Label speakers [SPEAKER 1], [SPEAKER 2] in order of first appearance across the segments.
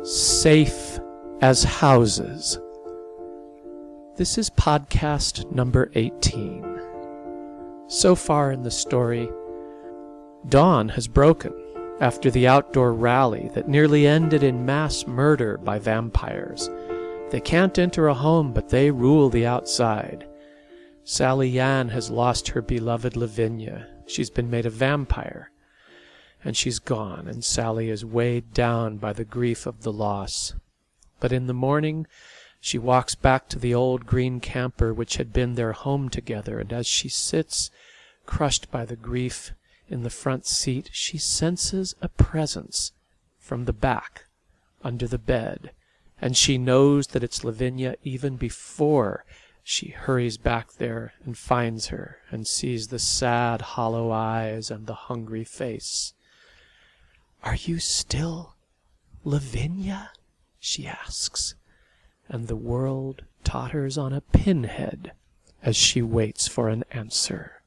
[SPEAKER 1] Safe as houses. This is podcast number 18. So far in the story, dawn has broken after the outdoor rally that nearly ended in mass murder by vampires. They can't enter a home, but they rule the outside. Sally Yan has lost her beloved Lavinia. She's been made a vampire. And she's gone, and Sally is weighed down by the grief of the loss. But in the morning, she walks back to the old green camper which had been their home together, and as she sits, crushed by the grief, in the front seat, she senses a presence from the back, under the bed, and she knows that it's Lavinia even before she hurries back there and finds her and sees the sad, hollow eyes and the hungry face. "Are you still Lavinia?" she asks, and the world totters on a pinhead as she waits for an answer.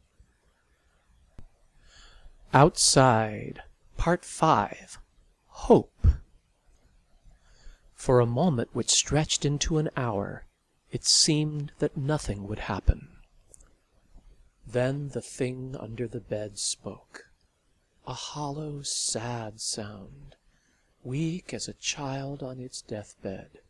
[SPEAKER 1] Outside, Part 5, Hope. For a moment which stretched into an hour, it seemed that nothing would happen. Then the thing under the bed spoke. A hollow, sad sound, weak as a child on its deathbed.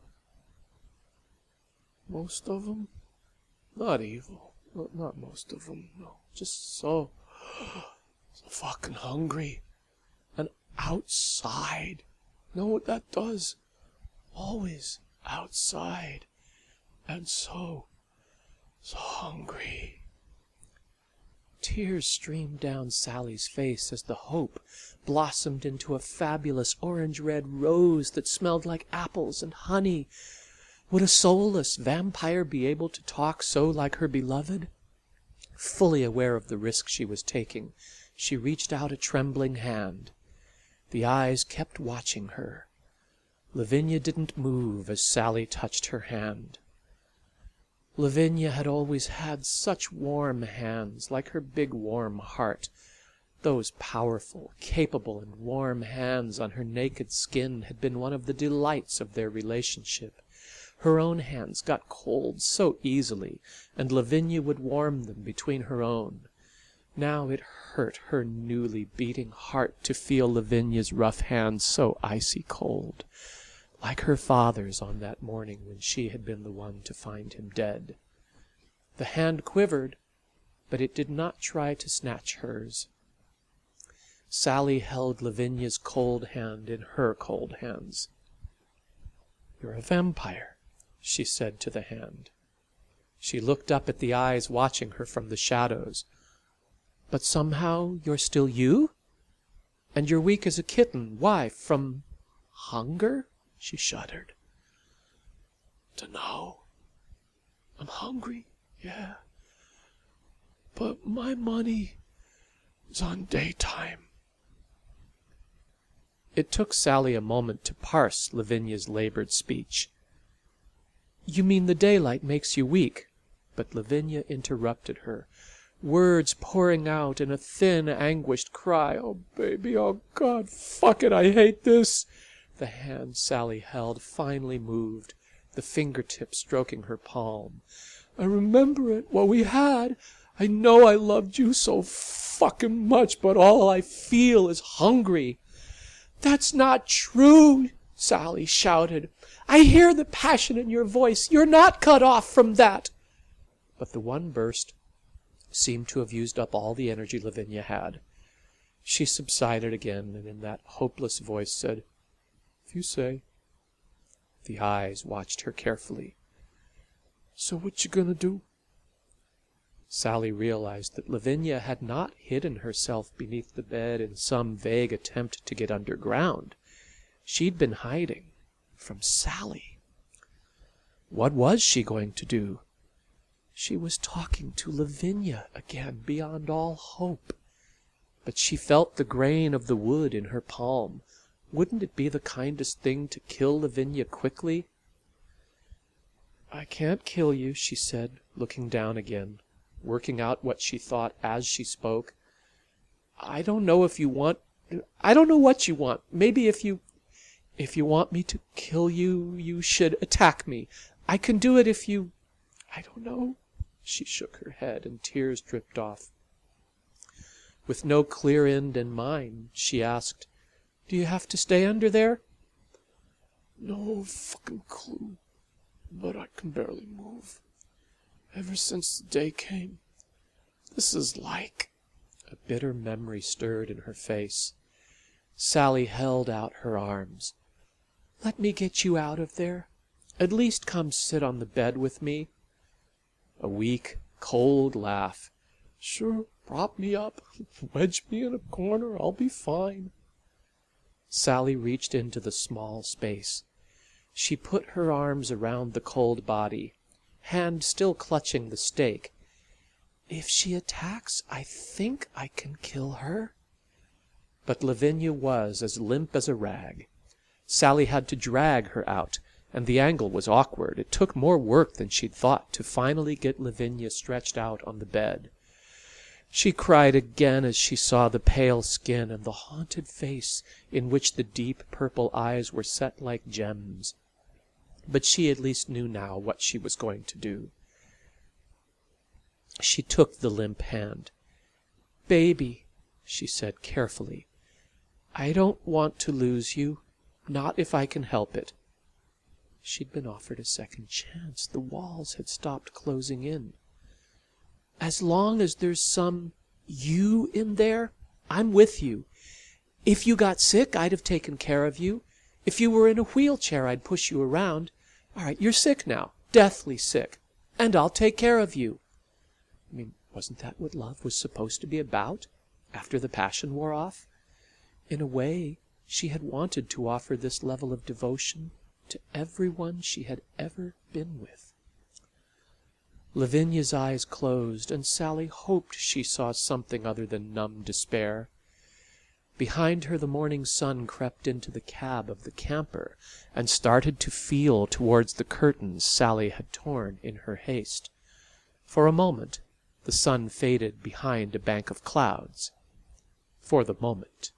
[SPEAKER 1] "Most of 'em? Not evil. Not most of 'em, no. Just so fucking hungry. And outside. Know what that does? Always outside. And so hungry." Tears streamed down Sally's face as the hope blossomed into a fabulous orange-red rose that smelled like apples and honey. Would a soulless vampire be able to talk so like her beloved? Fully aware of the risk she was taking, she reached out a trembling hand. The eyes kept watching her. Lavinia didn't move as Sally touched her hand. Lavinia had always had such warm hands, like her big warm heart. Those powerful, capable, and warm hands on her naked skin had been one of the delights of their relationship. Her own hands got cold so easily, and Lavinia would warm them between her own. Now it hurt her newly beating heart to feel Lavinia's rough hands so icy cold, like her father's on that morning when she had been the one to find him dead. The hand quivered, but it did not try to snatch hers. Sally held Lavinia's cold hand in her cold hands. "You're a vampire," she said to the hand. She looked up at the eyes watching her from the shadows. "But somehow you're still you? And you're weak as a kitten. Why, from hunger?" She shuddered. "Dunno. I'm hungry, yeah. But my money is on daytime." It took Sally a moment to parse Lavinia's labored speech. "You mean the daylight makes you weak?" But Lavinia interrupted her, words pouring out in a thin, anguished cry. "Oh, baby, oh, God, fuck it, I hate this." The hand Sally held finally moved, the fingertips stroking her palm. "I remember it, what we had. I know I loved you so fucking much, but all I feel is hungry." "That's not true," Sally shouted. "I hear the passion in your voice. You're not cut off from that." But the one burst seemed to have used up all the energy Lavinia had. She subsided again, and in that hopeless voice said, "If you say." The eyes watched her carefully. "So what you gonna do?" Sally realized that Lavinia had not hidden herself beneath the bed in some vague attempt to get underground. She'd been hiding from Sally. What was she going to do? She was talking to Lavinia again, beyond all hope. But she felt the grain of the wood in her palm. Wouldn't it be the kindest thing to kill Lavinia quickly? "I can't kill you," she said, looking down again, working out what she thought as she spoke. "I don't know if you want... I don't know what you want. Maybe if If you want me to kill you, you should attack me. I can do it if you... I don't know." She shook her head, and tears dripped off. With no clear end in mind, she asked, "Do you have to stay under there?"
[SPEAKER 2] "No fucking clue, but I can barely move. Ever since the day came, this is like..."
[SPEAKER 1] A bitter memory stirred in her face. Sally held out her arms. "Let me get you out of there. At least come sit on the bed with me." A weak, cold laugh.
[SPEAKER 2] "Sure, prop me up, wedge me in a corner, I'll be fine."
[SPEAKER 1] Sally reached into the small space. She put her arms around the cold body, hand still clutching the stake. "If she attacks, I think I can kill her." But Lavinia was as limp as a rag. Sally had to drag her out, and the angle was awkward. It took more work than she'd thought to finally get Lavinia stretched out on the bed. She cried again as she saw the pale skin and the haunted face in which the deep purple eyes were set like gems. But she at least knew now what she was going to do. She took the limp hand. "Baby," she said carefully, "I don't want to lose you. Not if I can help it." She'd been offered a second chance. The walls had stopped closing in. "As long as there's some you in there, I'm with you. If you got sick, I'd have taken care of you. If you were in a wheelchair, I'd push you around. All right, you're sick now, deathly sick, and I'll take care of you." I mean, wasn't that what love was supposed to be about, after the passion wore off? In a way, she had wanted to offer this level of devotion to everyone she had ever been with. Lavinia's eyes closed, and Sally hoped she saw something other than numb despair. Behind her the morning sun crept into the cab of the camper and started to feel towards the curtains Sally had torn in her haste. For a moment the sun faded behind a bank of clouds. For the moment.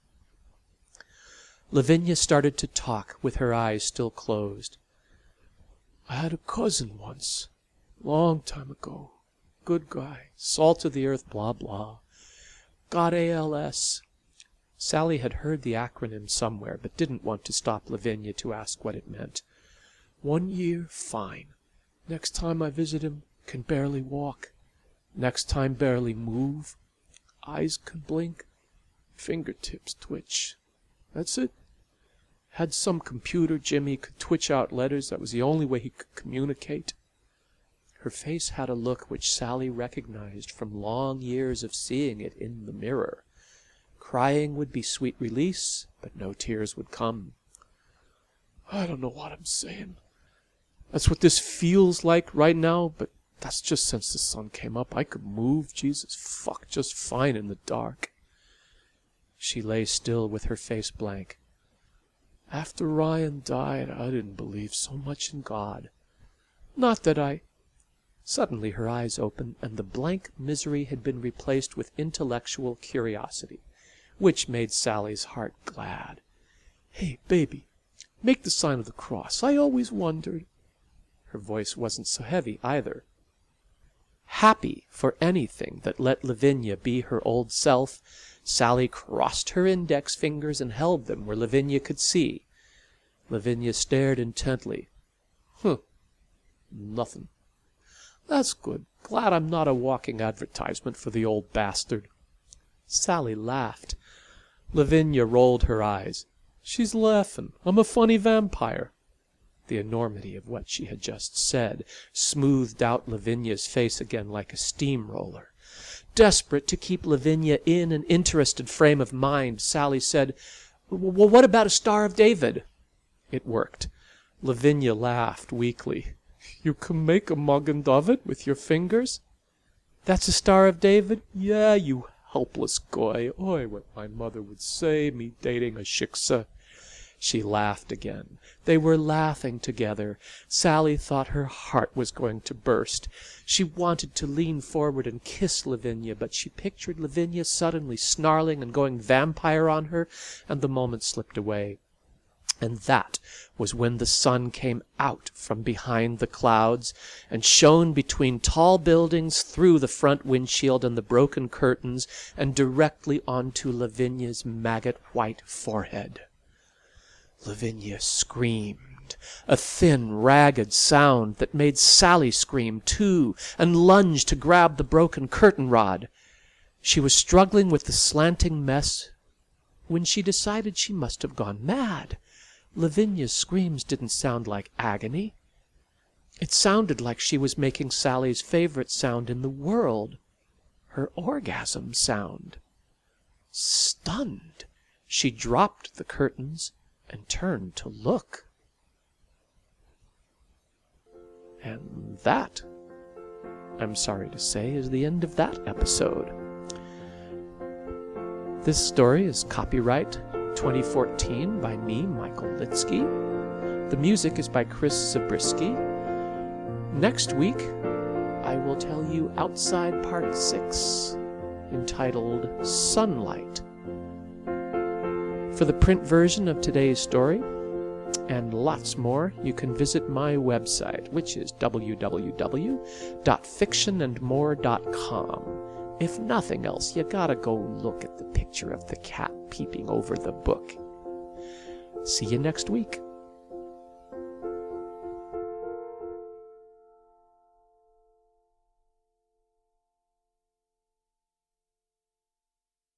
[SPEAKER 1] Lavinia started to talk with her eyes still closed.
[SPEAKER 2] "I had a cousin once, long time ago. Good guy, salt of the earth, blah blah. Got ALS."
[SPEAKER 1] Sally had heard the acronym somewhere, but didn't want to stop Lavinia to ask what it meant.
[SPEAKER 2] 1 year, fine. Next time I visit him, can barely walk. Next time barely move. Eyes can blink. Fingertips twitch. That's it. Had some computer Jimmy could twitch out letters. That was the only way he could communicate.
[SPEAKER 1] Her face had a look which Sally recognized from long years of seeing it in the mirror. Crying would be sweet release, but no tears would come.
[SPEAKER 2] "I don't know what I'm saying. That's what this feels like right now, but that's just since the sun came up. I could move, Jesus fuck, just fine in the dark."
[SPEAKER 1] She lay still with her face blank.
[SPEAKER 2] "After Ryan died, I didn't believe so much in God. Not that I..."
[SPEAKER 1] Suddenly her eyes opened, and the blank misery had been replaced with intellectual curiosity, which made Sally's heart glad.
[SPEAKER 2] "Hey, baby, make the sign of the cross. I always wondered..."
[SPEAKER 1] Her voice wasn't so heavy either. Happy for anything that let Lavinia be her old self, Sally crossed her index fingers and held them where Lavinia could see. Lavinia stared intently.
[SPEAKER 2] Nothing. That's good. Glad I'm not a walking advertisement for the old bastard."
[SPEAKER 1] Sally laughed. Lavinia rolled her eyes.
[SPEAKER 2] "She's laughing. I'm a funny vampire."
[SPEAKER 1] The enormity of what she had just said smoothed out Lavinia's face again like a steamroller. Desperate to keep Lavinia in an interested frame of mind, Sally said, "Well, what about a Star of David?" It worked. Lavinia laughed weakly.
[SPEAKER 2] "You can make a Magen David with your fingers?"
[SPEAKER 1] "That's a Star of David?"
[SPEAKER 2] "Yeah, you helpless goy. Oi, what my mother would say, me dating a shiksa."
[SPEAKER 1] She laughed again. They were laughing together. Sally thought her heart was going to burst. She wanted to lean forward and kiss Lavinia, but she pictured Lavinia suddenly snarling and going vampire on her, and the moment slipped away. And that was when the sun came out from behind the clouds and shone between tall buildings, through the front windshield and the broken curtains, and directly onto Lavinia's maggot-white forehead. Lavinia screamed, a thin, ragged sound that made Sally scream too, and lunge to grab the broken curtain rod. She was struggling with the slanting mess when she decided she must have gone mad. Lavinia's screams didn't sound like agony. It sounded like she was making Sally's favorite sound in the world, her orgasm sound. Stunned, she dropped the curtains and turned to look. And that, I'm sorry to say, is the end of that episode. This story is copyright 2014 by me, Michael Litsky. The music is by Chris Zabriskie. Next week, I will tell you Outside Part 6, entitled Sunlight. For the print version of today's story, and lots more, you can visit my website, which is www.fictionandmore.com. If nothing else, you gotta go look at the picture of the cat peeping over the book. See you next week.